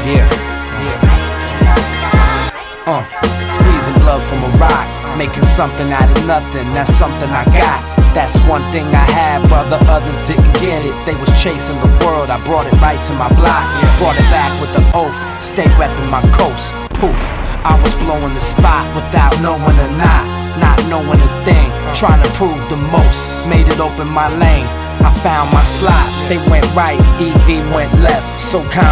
Squeezing blood from a rock, making something out of nothing. That's something I got. That's one thing I had, while the others didn't get it. They was chasing the world, I brought it right to my block. Brought it back with the oath, stay repping my coast. Poof, I was blowing the spot without knowing or not knowing a thing. Trying to prove the most, made it open my lane. I found my slot, they went right, EV went left. So